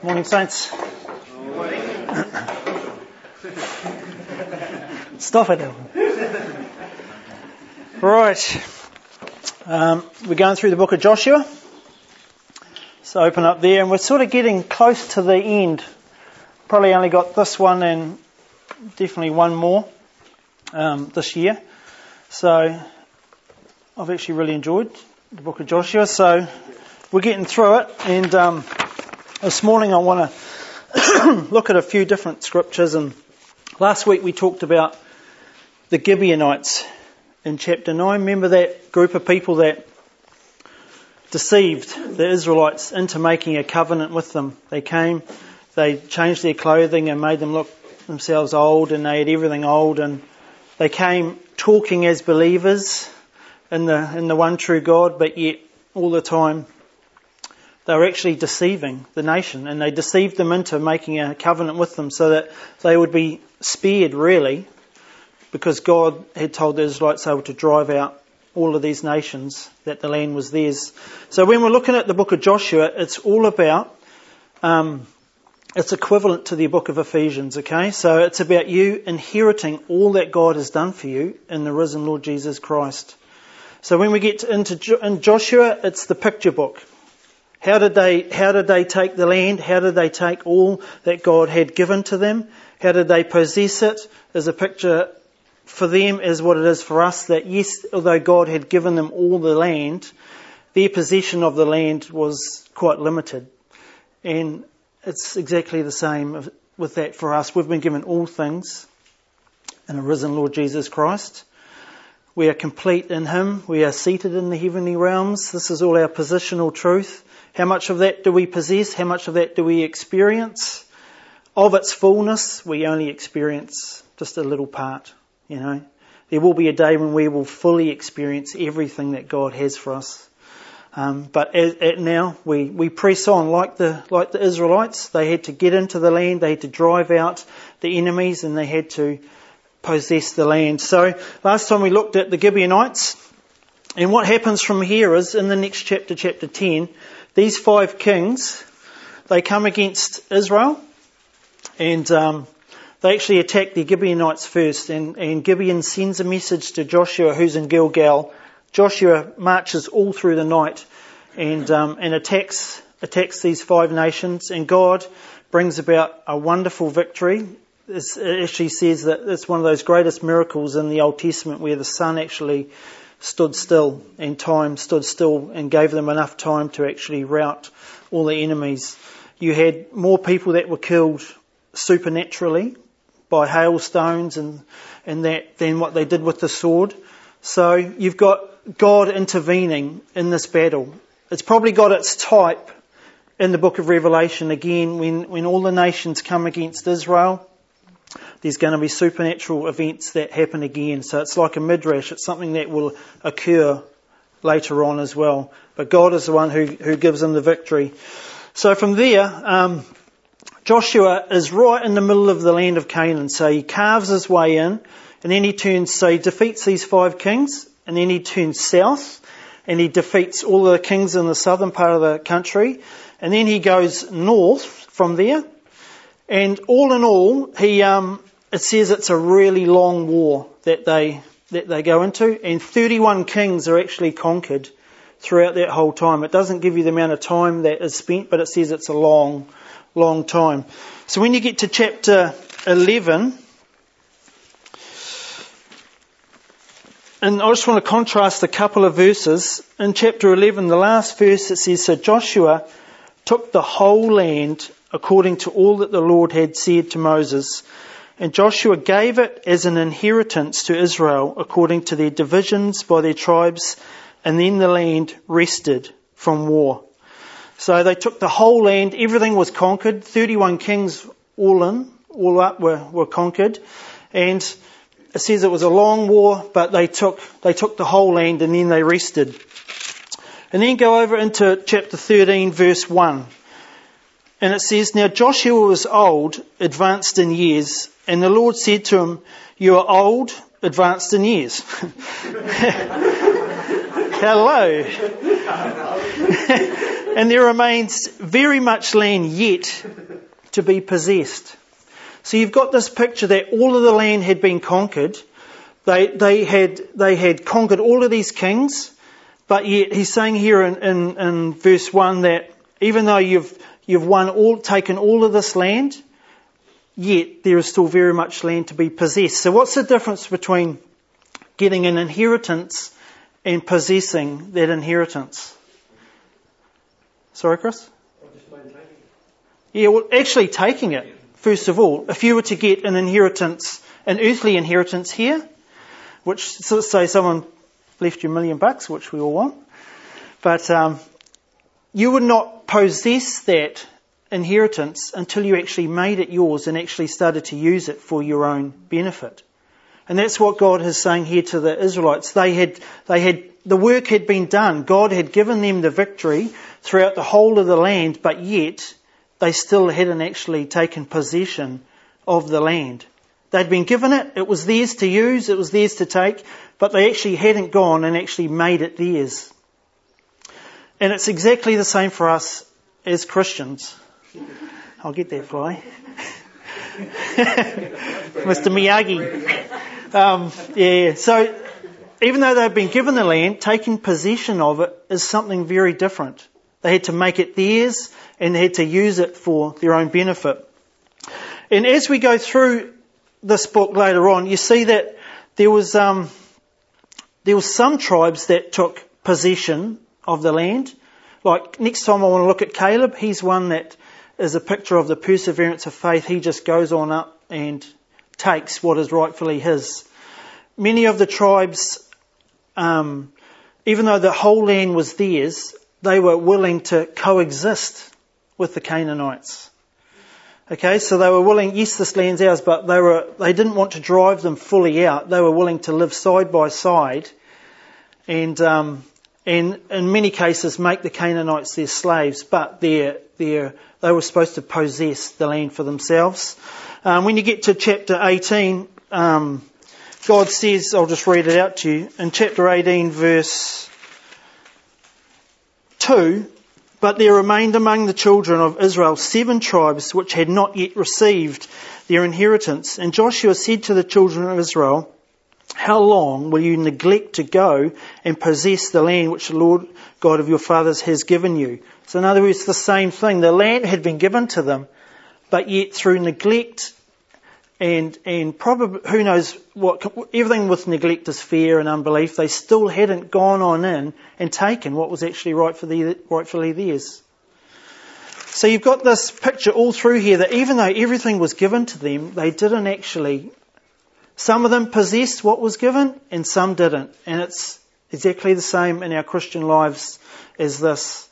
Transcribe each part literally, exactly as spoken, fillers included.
Morning, Saints. Stop it, Alan. Right. Um, we're going through the book of Joshua. So open up there, and we're sort of getting close to the end. Probably only got this one and definitely one more um, this year. So I've actually really enjoyed the book of Joshua. So we're getting through it, and um, this morning I want to look at a few different scriptures. And last week we talked about the Gibeonites in chapter nine. Remember that group of people that deceived the Israelites into making a covenant with them. They came, they changed their clothing and made them look themselves old, and they had everything old, and they came talking as believers in the in the one true God, but yet all the time they were actually deceiving the nation, and they deceived them into making a covenant with them so that they would be spared, really, because God had told the Israelites they were to drive out all of these nations, that the land was theirs. So when we're looking at the book of Joshua, it's all about, um, it's equivalent to the book of Ephesians, okay? So it's about you inheriting all that God has done for you in the risen Lord Jesus Christ. So when we get into jo- in Joshua, it's the picture book. How did they, how did they take the land? How did they take all that God had given to them? How did they possess it? There's a picture for them as what it is for us, that yes, although God had given them all the land, their possession of the land was quite limited. And it's exactly the same with that for us. We've been given all things in the risen Lord Jesus Christ. We are complete in Him. We are seated in the heavenly realms. This is all our positional truth. How much of that do we possess? How much of that do we experience? Of its fullness, we only experience just a little part. You know, there will be a day when we will fully experience everything that God has for us. Um, but at, at now, we, we press on like the like the Israelites. They had to get into the land. They had to drive out the enemies, and they had to possess the land. So last time we looked at the Gibeonites, and what happens from here is in the next chapter, chapter ten, these five kings, they come against Israel, and um, they actually attack the Gibeonites first, and, and Gibeon sends a message to Joshua, who's in Gilgal. Joshua marches all through the night and um, and attacks attacks these five nations, and God brings about a wonderful victory. It's, it actually says that it's one of those greatest miracles in the Old Testament, where the sun actually stood still and time stood still and gave them enough time to actually rout all the enemies. You had more people that were killed supernaturally by hailstones and, and that than what they did with the sword. So you've got God intervening in this battle. It's probably got its type in the book of Revelation again, when, when all the nations come against Israel. There's going to be supernatural events that happen again. So it's like a midrash. It's something that will occur later on as well. But God is the one who, who gives them the victory. So from there, um, Joshua is right in the middle of the land of Canaan. So he carves his way in, and then he turns, so he defeats these five kings, and then he turns south, and he defeats all the kings in the southern part of the country, and then he goes north from there. And all in all, he um, it says it's a really long war that they that they go into, and thirty-one kings are actually conquered throughout that whole time. It doesn't give you the amount of time that is spent, but it says it's a long, long time. So when you get to chapter eleven, and I just want to contrast a couple of verses. In chapter eleven, the last verse, it says, "So Joshua took the whole land according to all that the Lord had said to Moses. And Joshua gave it as an inheritance to Israel according to their divisions by their tribes, and then the land rested from war." So they took the whole land, everything was conquered, thirty-one kings all in, all up were, were conquered. And it says it was a long war, but they took, they took the whole land and then they rested. And then go over into chapter thirteen, verse one. And it says, "Now Joshua was old, advanced in years, and the Lord said to him, 'You are old, advanced in years.'" Hello. And there remains very much land yet to be possessed. So you've got this picture that all of the land had been conquered. They they had they had conquered all of these kings, but yet he's saying here in, in, in verse one that even though you've you've won all taken all of this land, yet there is still very much land to be possessed. So what's the difference between getting an inheritance and possessing that inheritance? Sorry, Chris? Yeah, well, actually taking it, first of all. If you were to get an inheritance, an earthly inheritance here, which, so say someone left you a million bucks, which we all want, but um, you would not possess that inheritance until you actually made it yours and actually started to use it for your own benefit. And that's what God is saying here to the Israelites. They had, they had, the work had been done. God had given them the victory throughout the whole of the land, but yet they still hadn't actually taken possession of the land. They'd been given it, it was theirs to use, it was theirs to take, but they actually hadn't gone and actually made it theirs. And it's exactly the same for us as Christians. I'll get that fly. Mister Miyagi. Um, yeah, so even though they've been given the land, taking possession of it is something very different. They had to make it theirs and they had to use it for their own benefit. And as we go through this book later on, you see that there was um, there was some tribes that took possession of the land. Like next time I want to look at Caleb, he's one that is a picture of the perseverance of faith. He just goes on up and takes what is rightfully his. Many of the tribes, um, even though the whole land was theirs, they were willing to coexist with the Canaanites. Okay, so they were willing, yes, this land's ours, but they were, they didn't want to drive them fully out. They were willing to live side by side and, um, and in many cases make the Canaanites their slaves, but they're, they're, they were supposed to possess the land for themselves. Um, when you get to chapter eighteen, um, God says, I'll just read it out to you, in chapter eighteen verse two, but there remained among the children of Israel seven tribes which had not yet received their inheritance. And Joshua said to the children of Israel, how long will you neglect to go and possess the land which the Lord God of your fathers has given you? So in other words, the same thing. The land had been given to them, but yet through neglect and and probably, who knows what, everything with neglect is fear and unbelief, they still hadn't gone on in and taken what was actually rightfully, rightfully theirs. So you've got this picture all through here that even though everything was given to them, they didn't actually, some of them possessed what was given and some didn't. And it's exactly the same in our Christian lives as this.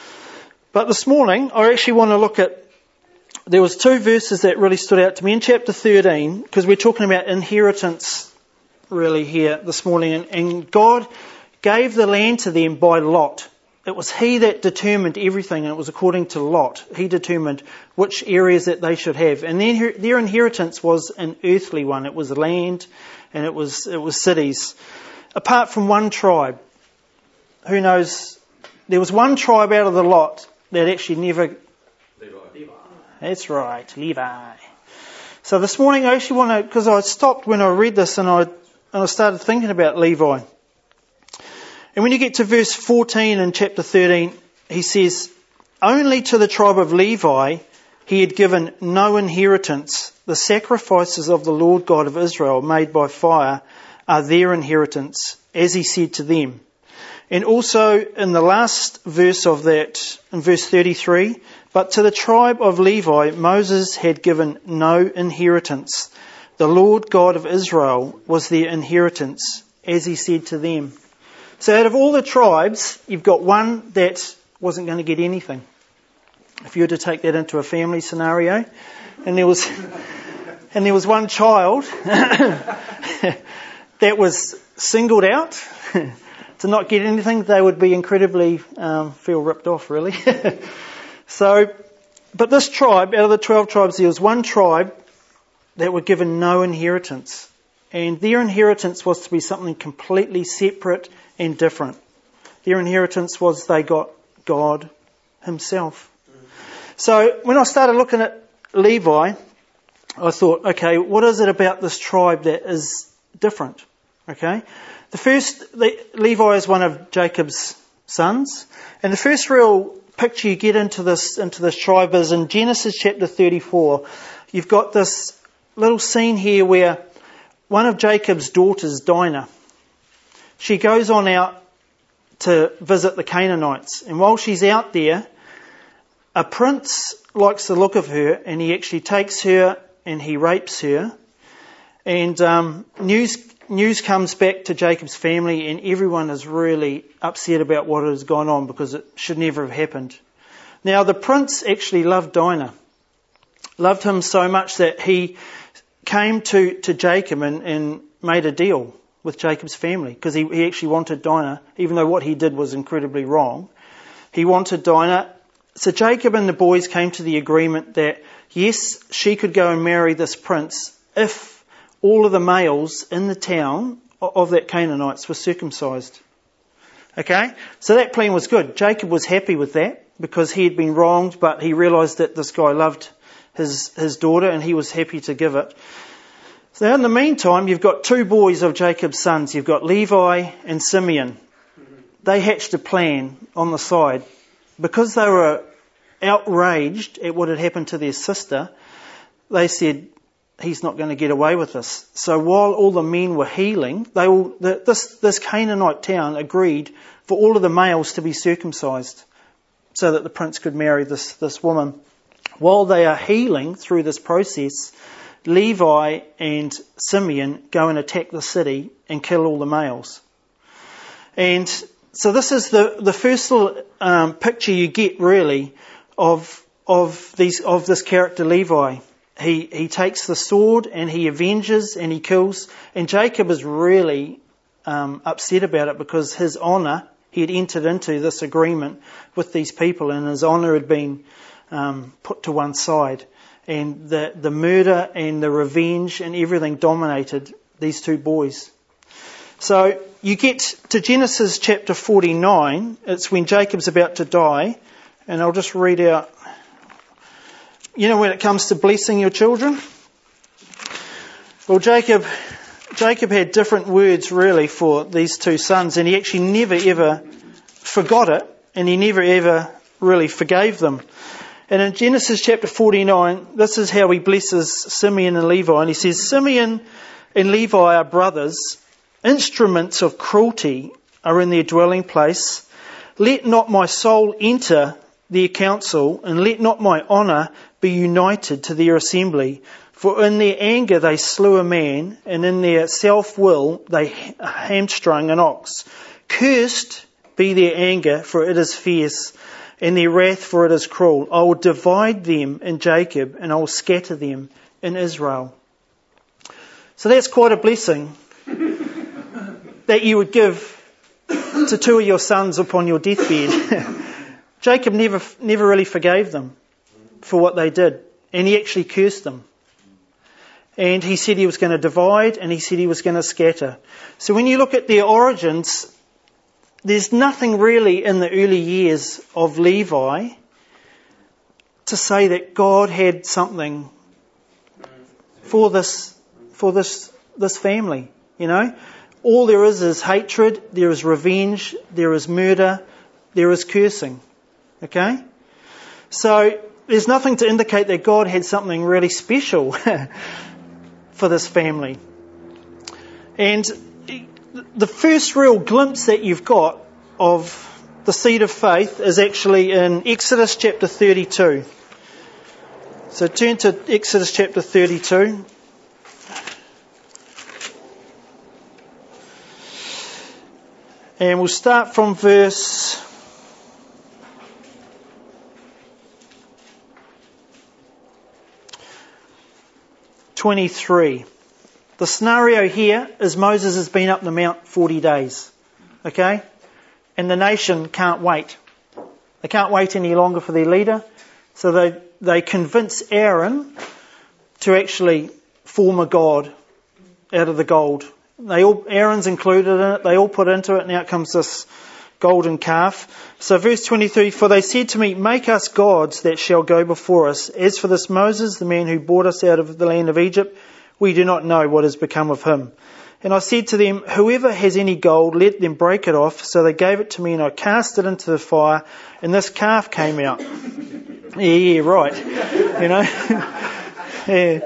But this morning, I actually want to look at, there was two verses that really stood out to me in chapter thirteen, because we're talking about inheritance really here this morning. And, and God gave the land to them by lot. It was He that determined everything, and it was according to lot. He determined which areas that they should have. And their, their inheritance was an earthly one. It was land and it was, it was cities. Apart from one tribe. Who knows? There was one tribe out of the lot that actually never... Levi. That's right, Levi. So this morning I actually want to, because I stopped when I read this and I, and I started thinking about Levi. And when you get to verse fourteen in chapter thirteen, he says, only to the tribe of Levi he had given no inheritance. The sacrifices of the Lord God of Israel made by fire are their inheritance, as he said to them. And also in the last verse of that, in verse thirty-three, but to the tribe of Levi Moses had given no inheritance. The Lord God of Israel was their inheritance, as he said to them. So out of all the tribes, you've got one that wasn't going to get anything. If you were to take that into a family scenario, and there was, and there was one child that was singled out to not get anything, they would be incredibly um, feel ripped off, really. So, but this tribe, out of the twelve tribes, there was one tribe that were given no inheritance, and their inheritance was to be something completely separate and different. Their inheritance was they got God himself. So when I started looking at Levi, I thought, okay, what is it about this tribe that is different? Okay, the first, Levi is one of Jacob's sons, and the first real picture you get into this into this tribe is in Genesis chapter thirty-four. You've got this little scene here where one of Jacob's daughters, Dinah, she goes on out to visit the Canaanites, and while she's out there, a prince likes the look of her, and he actually takes her and he rapes her, and um, news news comes back to Jacob's family, and everyone is really upset about what has gone on because it should never have happened. Now, the prince actually loved Dinah, loved him so much that he came to, to Jacob and, and made a deal with Jacob's family, because he, he actually wanted Dinah, even though what he did was incredibly wrong. He wanted Dinah. So Jacob and the boys came to the agreement that, yes, she could go and marry this prince if all of the males in the town of that Canaanites were circumcised. Okay? So that plan was good. Jacob was happy with that because he had been wronged, but he realised that this guy loved his, his daughter and he was happy to give it. So in the meantime, you've got two boys of Jacob's sons. You've got Levi and Simeon. They hatched a plan on the side. Because they were outraged at what had happened to their sister, they said, he's not going to get away with this. So while all the men were healing, they all, the, this, this Canaanite town agreed for all of the males to be circumcised so that the prince could marry this, this woman. While they are healing through this process, Levi and Simeon go and attack the city and kill all the males. And so this is the, the first little um, picture you get really of of these of this character Levi. He he takes the sword and he avenges and he kills. And Jacob is really um, upset about it because his honour, he had entered into this agreement with these people, and his honour had been um, put to one side. And the the murder and the revenge and everything dominated these two boys. So you get to Genesis chapter forty-nine. It's when Jacob's about to die, and I'll just read out. You know, when it comes to blessing your children, well, Jacob, Jacob had different words really for these two sons, and he actually never ever forgot it, and he never ever really forgave them. And in Genesis chapter forty-nine, this is how he blesses Simeon and Levi, and he says, Simeon and Levi are brothers. Instruments of cruelty are in their dwelling place. Let not my soul enter their council, and let not my honour be united to their assembly. For in their anger they slew a man, and in their self-will they hamstrung an ox. Cursed be their anger, for it is fierce, and their wrath, for it is cruel. I will divide them in Jacob, and I will scatter them in Israel. So that's quite a blessing that you would give to two of your sons upon your deathbed. Jacob never never really forgave them for what they did, and he actually cursed them. And he said he was going to divide, and he said he was going to scatter. So when you look at their origins, there's nothing really in the early years of Levi to say that God had something for this for this this family, you know. All there is is hatred, there is revenge, there is murder, there is cursing. Okay? So there's nothing to indicate that God had something really special for this family. And the first real glimpse that you've got of the seed of faith is actually in Exodus chapter thirty-two. So turn to Exodus chapter thirty-two. And we'll start from verse twenty-three. The scenario here is Moses has been up the mount forty days. Okay? And the nation can't wait. They can't wait any longer for their leader. So they, they convince Aaron to actually form a god out of the gold. They all, Aaron's included in it. They all put into it, and out comes this golden calf. So verse twenty-three, for they said to me, make us gods that shall go before us. As for this Moses, the man who brought us out of the land of Egypt, we do not know what has become of him. And I said to them, whoever has any gold, let them break it off. So they gave it to me, and I cast it into the fire, and this calf came out. Yeah, yeah, right. You know? Yeah.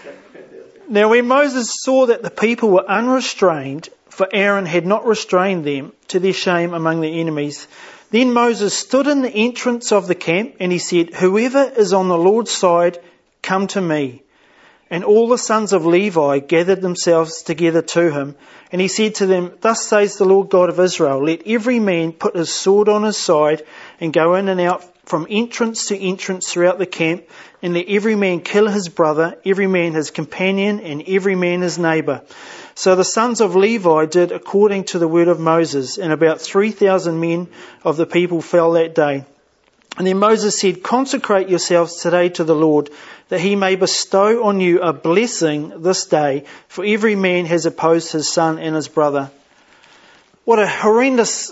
Now when Moses saw that the people were unrestrained, for Aaron had not restrained them, to their shame among their enemies, then Moses stood in the entrance of the camp, and he said, whoever is on the Lord's side, come to me. And all the sons of Levi gathered themselves together to him. And he said to them, thus says the Lord God of Israel, let every man put his sword on his side and go in and out from entrance to entrance throughout the camp, and let every man kill his brother, every man his companion, and every man his neighbour. So the sons of Levi did according to the word of Moses, and about three thousand men of the people fell that day. And then Moses said, consecrate yourselves today to the Lord, that he may bestow on you a blessing this day, for every man has opposed his son and his brother. What a horrendous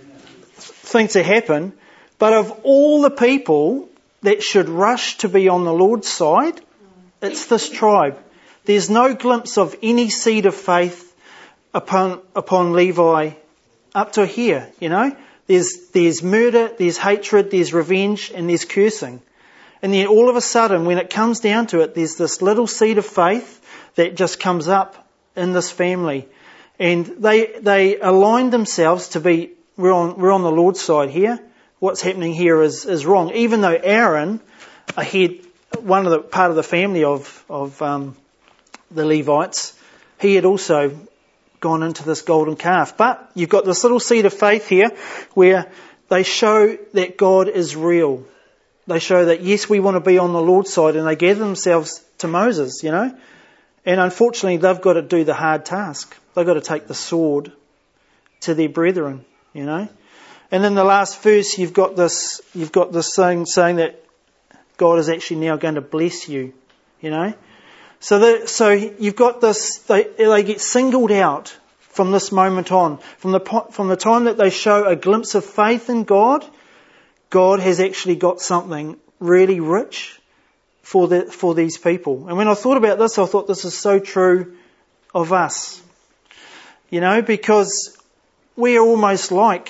thing to happen. But of all the people that should rush to be on the Lord's side, it's this tribe. There's no glimpse of any seed of faith upon upon Levi up to here, you know. There's there's murder, there's hatred, there's revenge, and there's cursing. And then all of a sudden, when it comes down to it, there's this little seed of faith that just comes up in this family. And they they aligned themselves to be, we're on, we're on the Lord's side here. What's happening here is, is wrong. Even though Aaron, a head, one of the part of the family of of um, the Levites, he had also gone into this golden calf. But you've got this little seed of faith here, where they show that God is real. They show that yes, we want to be on the Lord's side, and they gather themselves to Moses, you know. And unfortunately, they've got to do the hard task. They've got to take the sword to their brethren, you know. And in the last verse, you've got this, you've got this thing saying that God is actually now going to bless you, you know. So the, so you've got this, they, they get singled out from this moment on. From the, from the time that they show a glimpse of faith in God, God has actually got something really rich for the, for these people. And when I thought about this, I thought this is so true of us. You know, because we are almost like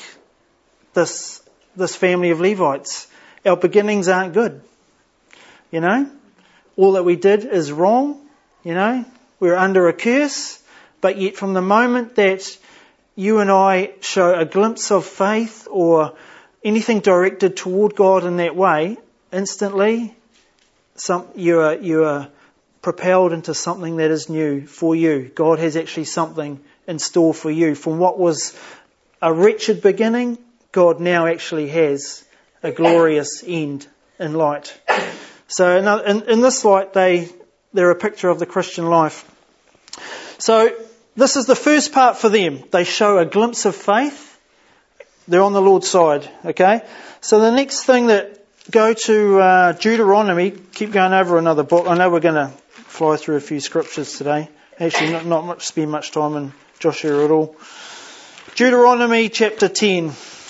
this this family of Levites. Our beginnings aren't good. You know, all that we did is wrong. You know, we're under a curse. But yet from the moment that you and I show a glimpse of faith or anything directed toward God in that way, instantly some you are you are propelled into something that is new for you. God has actually something in store for you. From what was a wretched beginning, God now actually has a glorious end in light. So in, in this light, they, they're a picture of the Christian life. So this is the first part for them. They show a glimpse of faith. They're on the Lord's side, okay? So the next thing that, go to uh, Deuteronomy, keep going over another book. I know we're going to fly through a few scriptures today. Actually, not, not much, spend much time in Joshua at all. Deuteronomy chapter ten.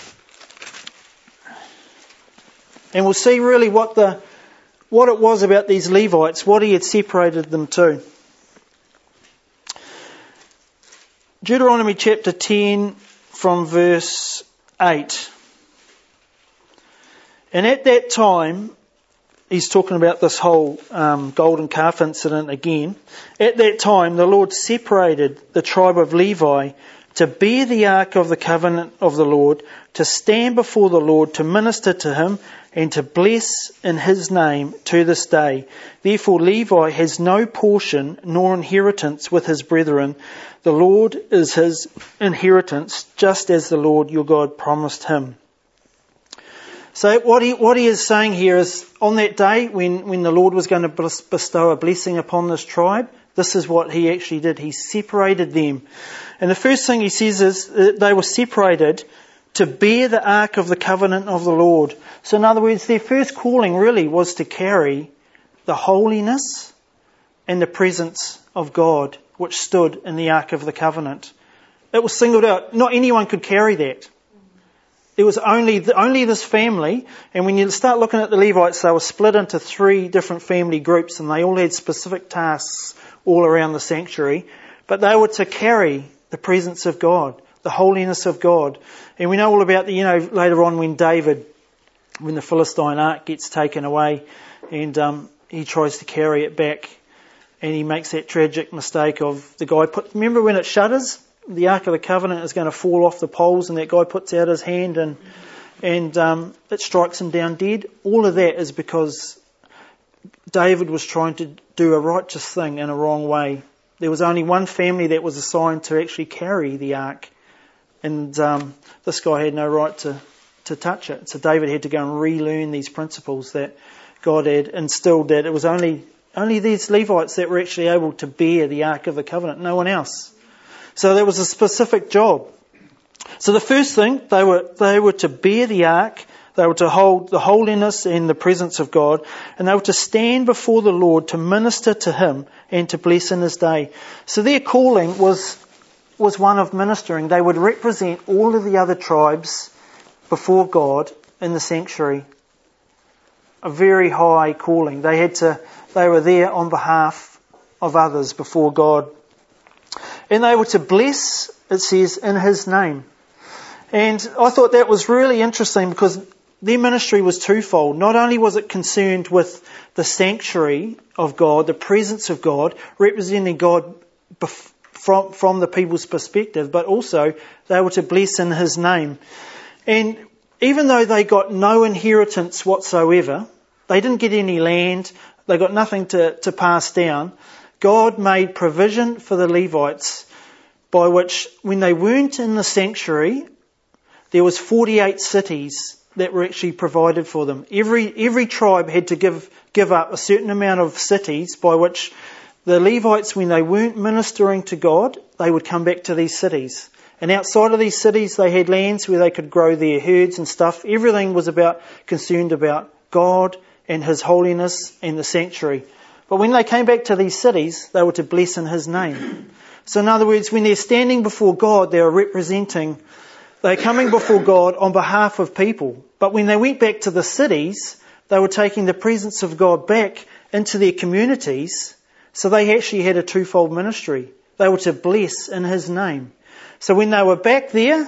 And we'll see really what the what it was about these Levites, what he had separated them to. Deuteronomy chapter ten from verse eight. And at that time, he's talking about this whole um, golden calf incident again. At that time, the Lord separated the tribe of Levi to bear the ark of the covenant of the Lord, to stand before the Lord, to minister to him, and to bless in his name to this day. Therefore Levi has no portion nor inheritance with his brethren. The Lord is his inheritance, just as the Lord your God promised him. So what he, what he is saying here is, on that day when, when the Lord was going to bestow a blessing upon this tribe, this is what he actually did. He separated them. And the first thing he says is that they were separated to bear the ark of the covenant of the Lord. So in other words, their first calling really was to carry the holiness and the presence of God, which stood in the ark of the covenant. It was singled out. Not anyone could carry that. There was only only this family, and when you start looking at the Levites, they were split into three different family groups, and they all had specific tasks all around the sanctuary. But they were to carry the presence of God, the holiness of God. And we know all about the, you know, later on when David, when the Philistine ark gets taken away, and um, he tries to carry it back, and he makes that tragic mistake of the guy put. Remember when it shudders? The Ark of the Covenant is going to fall off the poles, and that guy puts out his hand and and um, it strikes him down dead. All of that is because David was trying to do a righteous thing in a wrong way. There was only one family that was assigned to actually carry the ark, and um, this guy had no right to, to touch it. So David had to go and relearn these principles that God had instilled, that it was only only these Levites that were actually able to bear the Ark of the Covenant, no one else. So there was a specific job. So the first thing, they were they were to bear the ark, they were to hold the holiness and the presence of God, and they were to stand before the Lord to minister to Him and to bless in His day. So their calling was was one of ministering. They would represent all of the other tribes before God in the sanctuary. A very high calling. They had to. They were there on behalf of others before God. And they were to bless, it says, in His name. And I thought that was really interesting because their ministry was twofold. Not only was it concerned with the sanctuary of God, the presence of God, representing God from, from the people's perspective, but also they were to bless in His name. And even though they got no inheritance whatsoever, they didn't get any land, they got nothing to, to pass down, God made provision for the Levites by which, when they weren't in the sanctuary, there was forty-eight cities that were actually provided for them. Every every tribe had to give give up a certain amount of cities by which the Levites, when they weren't ministering to God, they would come back to these cities. And outside of these cities, they had lands where they could grow their herds and stuff. Everything was about concerned about God and His holiness and the sanctuary. But when they came back to these cities, they were to bless in His name. So in other words, when they're standing before God, they're representing, they're coming before God on behalf of people. But when they went back to the cities, they were taking the presence of God back into their communities. So they actually had a twofold ministry. They were to bless in His name. So when they were back there,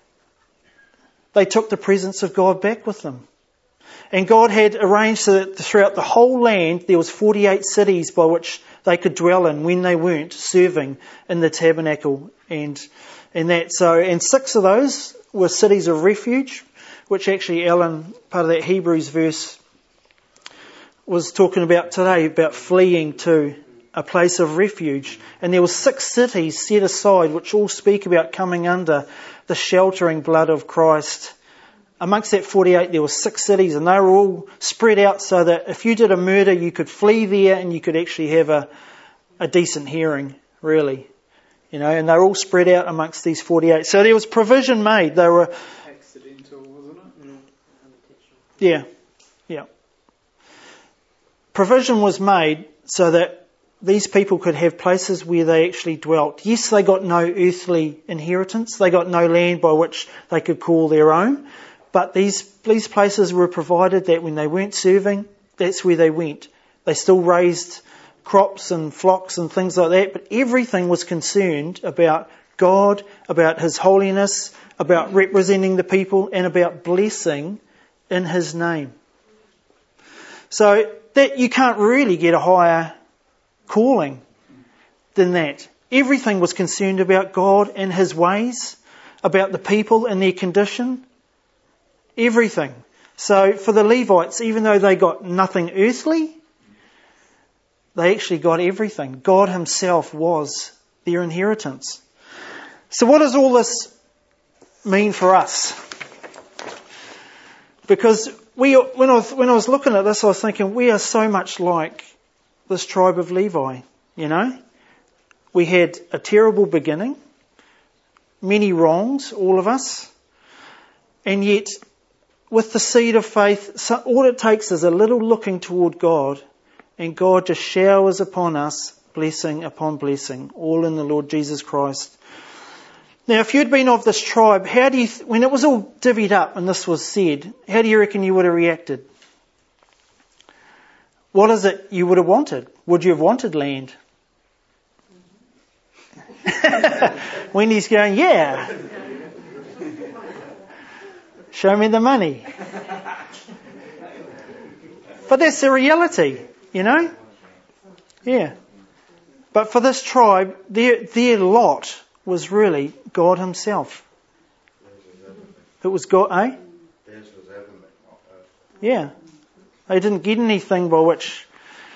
they took the presence of God back with them. And God had arranged so that throughout the whole land there was forty-eight cities by which they could dwell in when they weren't serving in the tabernacle and and that. So and six of those were cities of refuge, which actually Alan, part of that Hebrews verse, was talking about today, about fleeing to a place of refuge. And there were six cities set aside which all speak about coming under the sheltering blood of Christ. Amongst that forty-eight, there were six cities, and they were all spread out so that if you did a murder, you could flee there and you could actually have a, a decent hearing, really. You know, and they're all spread out amongst these forty-eight. So there was provision made. They were accidental, wasn't it? Yeah, yeah. Provision was made so that these people could have places where they actually dwelt. Yes, they got no earthly inheritance. They got no land by which they could call their own. But these these places were provided that when they weren't serving, that's where they went. They still raised crops and flocks and things like that, but everything was concerned about God, about His holiness, about representing the people, and about blessing in His name. So that you can't really get a higher calling than that. Everything was concerned about God and His ways, about the people and their condition. Everything. So for the Levites, even though they got nothing earthly, they actually got everything. God Himself was their inheritance. So what does all this mean for us? Because we, when I was, when I was looking at this, I was thinking we are so much like this tribe of Levi, you know. We had a terrible beginning, many wrongs, all of us, and yet with the seed of faith, so all it takes is a little looking toward God, and God just showers upon us blessing upon blessing, all in the Lord Jesus Christ. Now, if you'd been of this tribe, how do you, th- when it was all divvied up and this was said, how do you reckon you would have reacted? What is it you would have wanted? Would you have wanted land? Wendy's going, yeah. Show me the money. But that's the reality, you know? Yeah. But for this tribe, their, their lot was really God himself. It was God, eh? Yeah. They didn't get anything by which...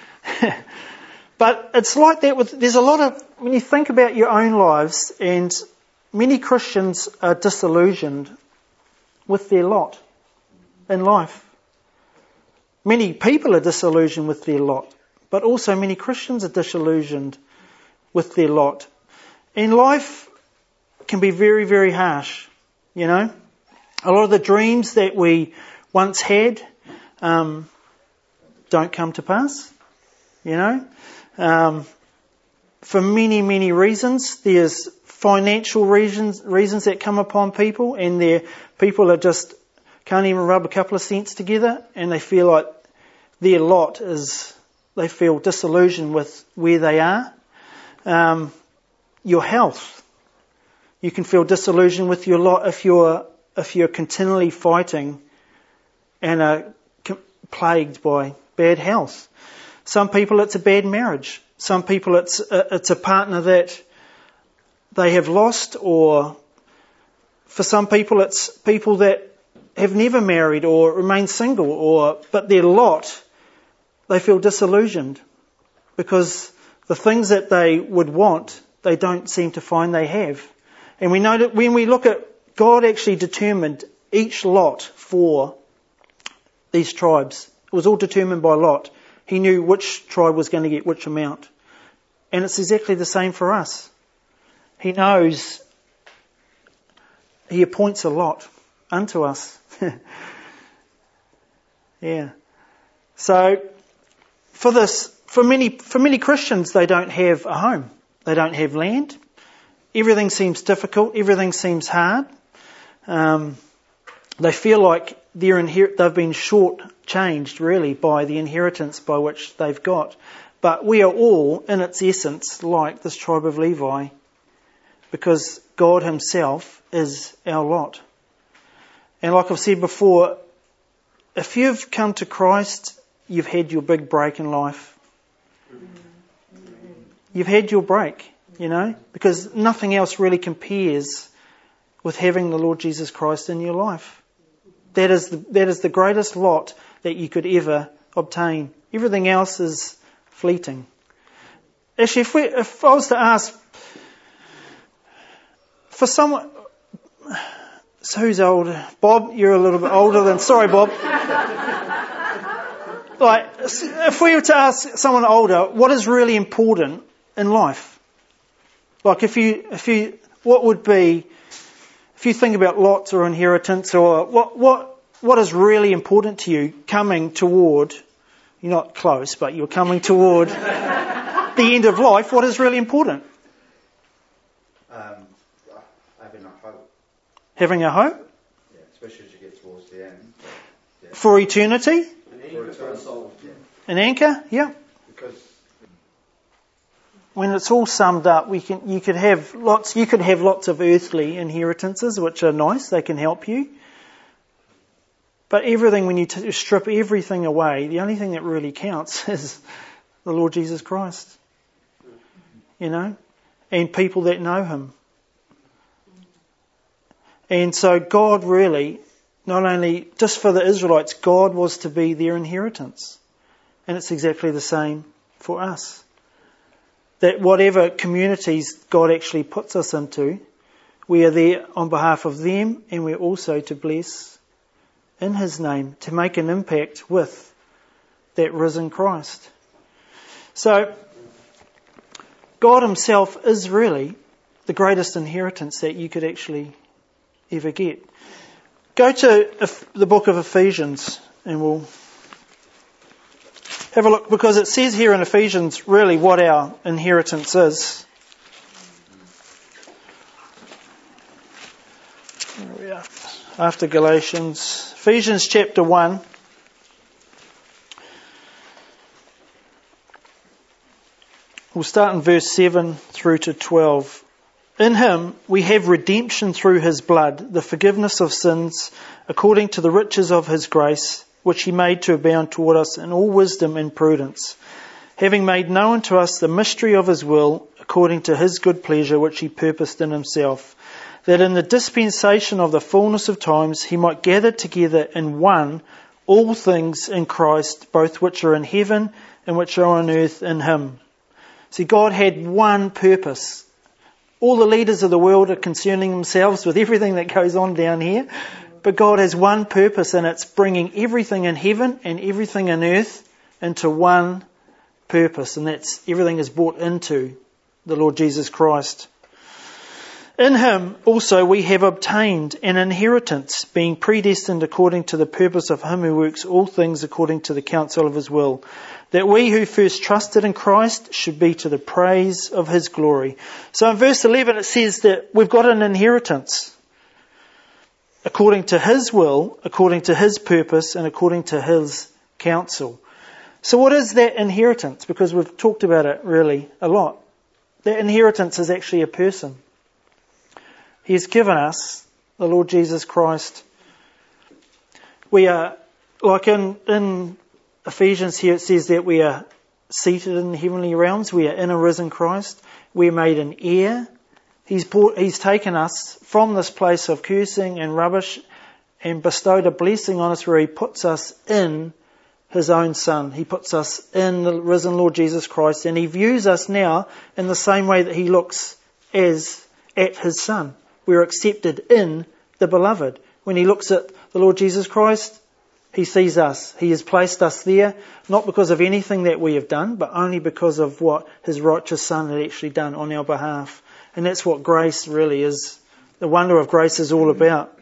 But it's like that with... There's a lot of... When you think about your own lives, and many Christians are disillusioned with their lot in life. Many people are disillusioned with their lot, but also many Christians are disillusioned with their lot. And life can be very, very harsh, you know. A lot of the dreams that we once had um, don't come to pass, you know. Um, for many, many reasons. There's financial reasons reasons that come upon people, and their people are just can't even rub a couple of cents together, and they feel like their lot is, they feel disillusioned with where they are. Um, your health. You can feel disillusioned with your lot if you're if you're continually fighting and are plagued by bad health. Some people it's a bad marriage. Some people it's a, it's a partner that they have lost, or for some people it's people that have never married or remain single, or but their lot, they feel disillusioned because the things that they would want, they don't seem to find they have. And we know that when we look at, God actually determined each lot for these tribes. It was all determined by Lot. He knew which tribe was going to get which amount. And it's exactly the same for us. He knows, he appoints a lot unto us. Yeah. So, for this, for many, for many Christians, they don't have a home. They don't have land. Everything seems difficult. Everything seems hard. Um, they feel like they're inher- they've been short-changed, really, by the inheritance by which they've got. But we are all, in its essence, like this tribe of Levi, because God himself is our lot. And like I've said before, if you've come to Christ, you've had your big break in life. You've had your break, you know, because nothing else really compares with having the Lord Jesus Christ in your life. That is the, that is the greatest lot that you could ever obtain. Everything else is fleeting. Actually, if, we, if I was to ask, for someone, so who's older? Bob, you're a little bit older than, sorry Bob. Like, if we were to ask someone older, what is really important in life? Like if you, if you, what would be, if you think about lots or inheritance, or what, what, what is really important to you coming toward, you're not close, but you're coming toward the end of life, what is really important? Um, having a hope. Having a hope? Yeah, especially as you get towards the end. Yeah. For eternity? An anchor for a soul. Yeah. An anchor? Yeah. Because when it's all summed up, we can, you could have lots, you could have lots of earthly inheritances, which are nice, they can help you. But everything, when you t- strip everything away, the only thing that really counts is the Lord Jesus Christ. You know? And people that know him. And so God really, not only, just for the Israelites, God was to be their inheritance. And it's exactly the same for us. That whatever communities God actually puts us into, we are there on behalf of them, and we're also to bless in his name, to make an impact with that risen Christ. So, God himself is really the greatest inheritance that you could actually ever get. Go to the book of Ephesians and we'll have a look, because it says here in Ephesians really what our inheritance is. after Galatians. Ephesians chapter one. We'll start in verse seven through to twelve. In him we have redemption through his blood, the forgiveness of sins, according to the riches of his grace, which he made to abound toward us in all wisdom and prudence, having made known to us the mystery of his will, according to his good pleasure, which he purposed in himself, that in the dispensation of the fullness of times he might gather together in one all things in Christ, both which are in heaven and which are on earth in him. See, God had one purpose. All the leaders of the world are concerning themselves with everything that goes on down here. But God has one purpose, and it's bringing everything in heaven and everything on earth into one purpose. And that's everything is brought into the Lord Jesus Christ. In him also we have obtained an inheritance, being predestined according to the purpose of him who works all things according to the counsel of his will, that we who first trusted in Christ should be to the praise of his glory. So in verse eleven it says that we've got an inheritance according to his will, according to his purpose, and according to his counsel. So what is that inheritance? Because we've talked about it really a lot. That inheritance is actually a person. He has given us the Lord Jesus Christ. We are, like in, in Ephesians here, it says that we are seated in the heavenly realms. We are in a risen Christ. We are made an heir. He's brought, He's taken us from this place of cursing and rubbish and bestowed a blessing on us where he puts us in his own Son. He puts us in the risen Lord Jesus Christ, and he views us now in the same way that he looks as at his Son. We're accepted in the beloved. When he looks at the Lord Jesus Christ, he sees us. He has placed us there, not because of anything that we have done, but only because of what his righteous Son had actually done on our behalf. And that's what grace really is. The wonder of grace is all about.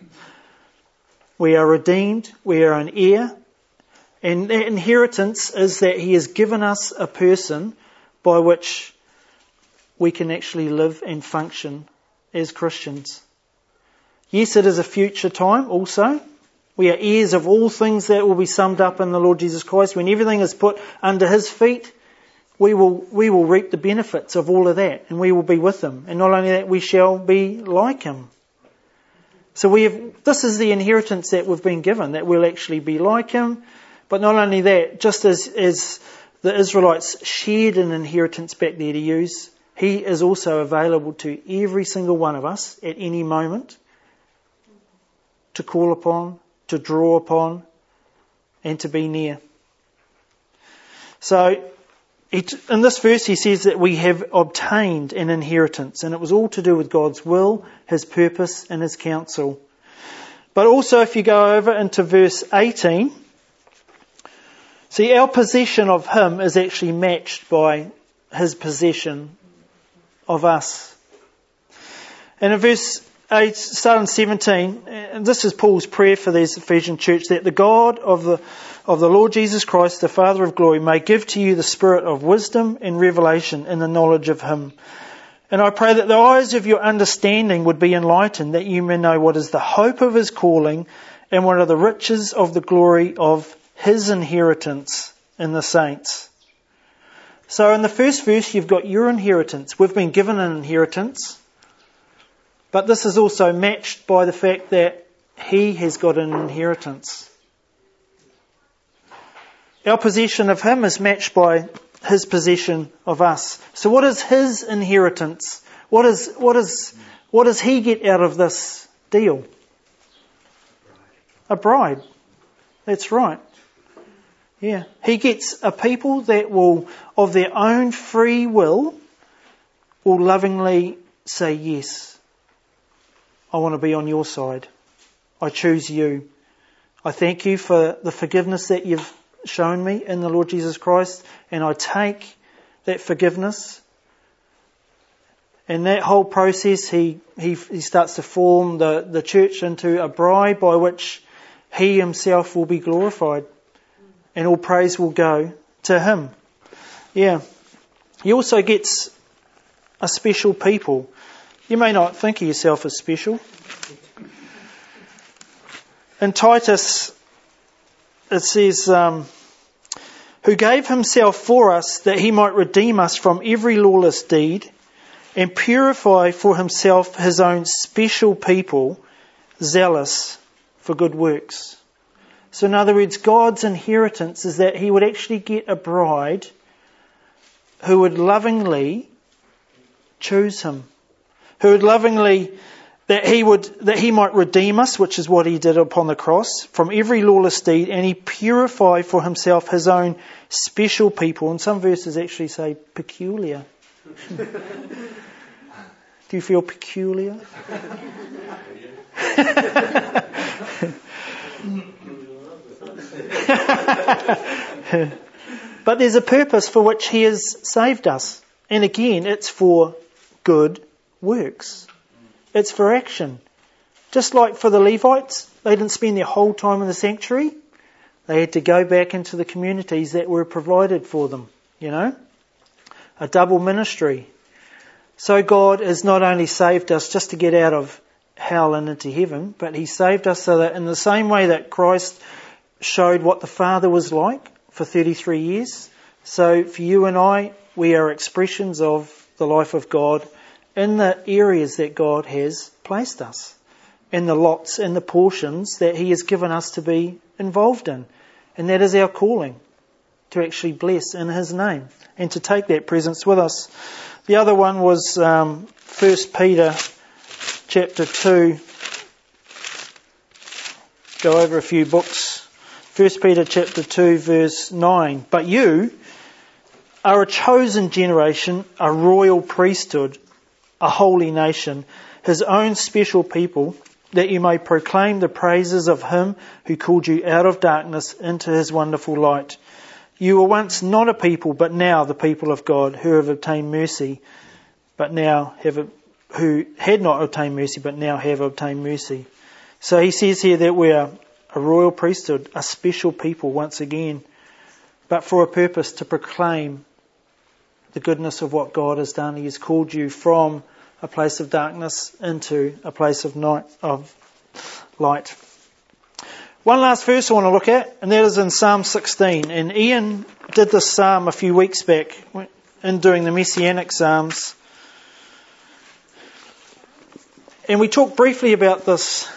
We are redeemed. We are an heir. And that inheritance is that he has given us a person by which we can actually live and function as Christians. Yes, it is a future time also. We are heirs of all things that will be summed up in the Lord Jesus Christ. When everything is put under his feet, we will we will reap the benefits of all of that, and we will be with him. And not only that, we shall be like him. So we have, this is the inheritance that we've been given, that we'll actually be like him. But not only that, just as, as the Israelites shared an inheritance back there to use, he is also available to every single one of us at any moment to call upon, to draw upon, and to be near. So, it, in this verse he says that we have obtained an inheritance, and it was all to do with God's will, his purpose, and his counsel. But also if you go over into verse eighteen, see, our possession of him is actually matched by his possession of us. And in verse eight, starting seventeen, and this is Paul's prayer for this Ephesian church, that the God of the of the Lord Jesus Christ, the Father of glory, may give to you the spirit of wisdom and revelation in the knowledge of him. And I pray that the eyes of your understanding would be enlightened, that you may know what is the hope of his calling and what are the riches of the glory of his inheritance in the saints. So in the first verse you've got your inheritance. We've been given an inheritance. But this is also matched by the fact that he has got an inheritance. Our possession of him is matched by his possession of us. So what is his inheritance? What is what is what does he get out of this deal? A bride. That's right. Yeah. He gets a people that will, of their own free will, will lovingly say, yes, I want to be on your side. I choose you. I thank you for the forgiveness that you've shown me in the Lord Jesus Christ, and I take that forgiveness. And that whole process, he, he, he starts to form the, the church into a bride by which he himself will be glorified. And all praise will go to him. Yeah. He also gets a special people. You may not think of yourself as special. In Titus, it says, um, who gave himself for us that he might redeem us from every lawless deed and purify for himself his own special people, zealous for good works. So in other words, God's inheritance is that he would actually get a bride who would lovingly choose him, who would lovingly, that he would, that he might redeem us, which is what he did upon the cross, from every lawless deed, and he purify for himself his own special people. And some verses actually say peculiar. Do you feel peculiar? But there's a purpose for which he has saved us. And again, it's for good works. It's for action. Just like for the Levites, they didn't spend their whole time in the sanctuary. They had to go back into the communities that were provided for them, you know. A double ministry. So God has not only saved us just to get out of hell and into heaven, but he saved us so that in the same way that Christ showed what the Father was like for thirty-three years, so for you and I, we are expressions of the life of God in the areas that God has placed us, in the lots and the portions that he has given us to be involved in. And that is our calling, to actually bless in his name and to take that presence with us. The other one was um, First Peter chapter two. Go over a few books. First Peter chapter two verse nine. But you are a chosen generation, a royal priesthood, a holy nation, his own special people, that you may proclaim the praises of him who called you out of darkness into his wonderful light. You were once not a people, but now the people of God, who have obtained mercy, but now have, who had not obtained mercy, but now have obtained mercy. So he says here that we are a royal priesthood, a special people once again, but for a purpose, to proclaim the goodness of what God has done. He has called you from a place of darkness into a place of night, of light. One last verse I want to look at, and that is in Psalm sixteen. And Ian did this psalm a few weeks back in doing the Messianic Psalms. And we talked briefly about this,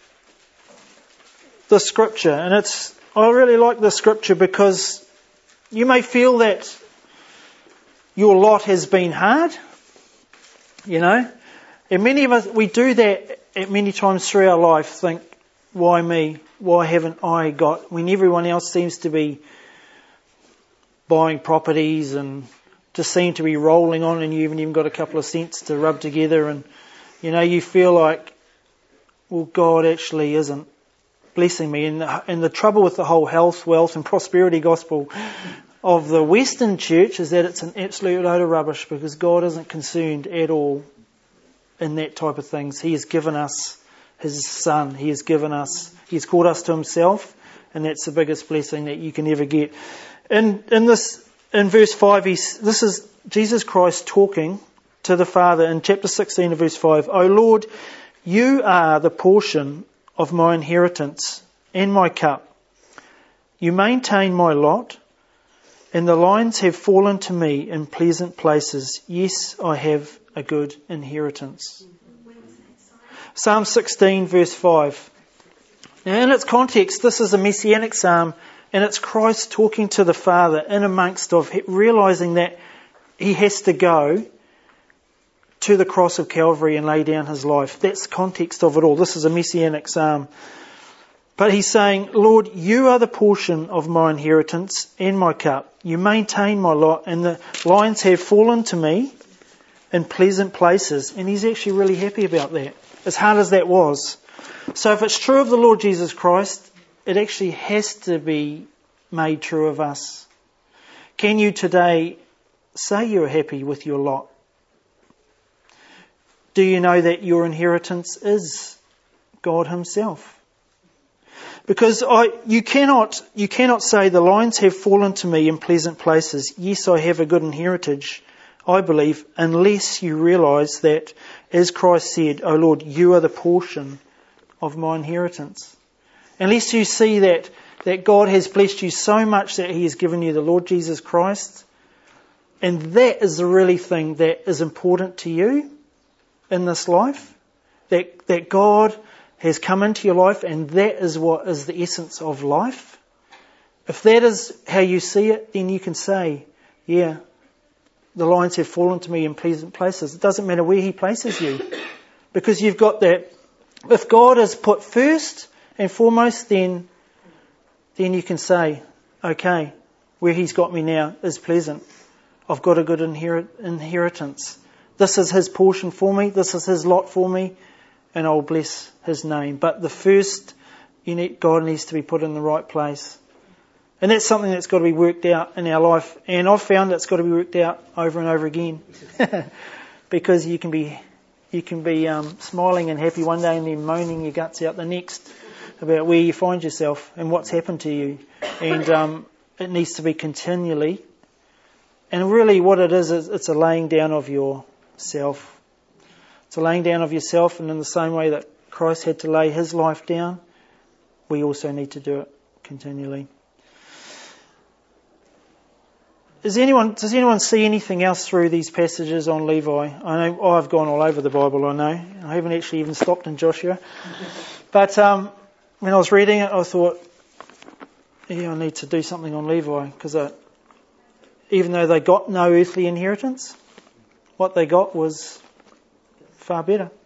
this scripture. And it's, I really like this scripture because you may feel that your lot has been hard, you know. And many of us, we do that at many times through our life, think, why me? Why haven't I got, when everyone else seems to be buying properties and just seem to be rolling on and you haven't even got a couple of cents to rub together, and, you know, you feel like, well, God actually isn't blessing me. And the, and the trouble with the whole health, wealth and prosperity gospel of the Western church is that it's an absolute load of rubbish, because God isn't concerned at all in that type of things. He has given us his Son. He has given us, he's called us to himself, and that's the biggest blessing that you can ever get. In, in this, in verse five, he's, this is Jesus Christ talking to the Father in chapter sixteen of verse five. O Lord, you are the portion of my inheritance and my cup. You maintain my lot, and the lines have fallen to me in pleasant places. Yes, I have a good inheritance. Psalm sixteen verse five. Now in its context, this is a Messianic psalm, and it's Christ talking to the Father in amongst of realising that he has to go to the cross of Calvary and lay down his life. That's the context of it all. This is a Messianic psalm. But he's saying, Lord, you are the portion of my inheritance and my cup. You maintain my lot, and the lines have fallen to me in pleasant places. And he's actually really happy about that, as hard as that was. So if it's true of the Lord Jesus Christ, it actually has to be made true of us. Can you today say you're happy with your lot? Do you know that your inheritance is God himself? Because I, you cannot, you cannot say the lines have fallen to me in pleasant places. Yes, I have a good inheritance, I believe, unless you realise that, as Christ said, O Lord, you are the portion of my inheritance. Unless you see that, that God has blessed you so much that He has given you the Lord Jesus Christ, and that is the really thing that is important to you in this life, that, that God has come into your life, and that is what is the essence of life. If that is how you see it, then you can say, yeah, the lines have fallen to me in pleasant places. It doesn't matter where He places you, because you've got that. If God is put first and foremost, then then you can say, okay, where He's got me now is pleasant. I've got a good inherit, inheritance. This is His portion for me. This is His lot for me, and I'll bless His name. But the first, you need, God needs to be put in the right place. And that's something that's got to be worked out in our life. And I've found it's got to be worked out over and over again. Because you can be you can be um, smiling and happy one day and then moaning your guts out the next about where you find yourself and what's happened to you. And um, it needs to be continually. And really what it is, is it's a laying down of yourself. It's a laying down of yourself, and in the same way that Christ had to lay His life down, we also need to do it continually. Is anyone, does anyone see anything else through these passages on Levi? I know I've gone all over the Bible, I know. I haven't actually even stopped in Joshua. But um, when I was reading it, I thought, yeah, I need to do something on Levi, because even though they got no earthly inheritance, what they got was far better.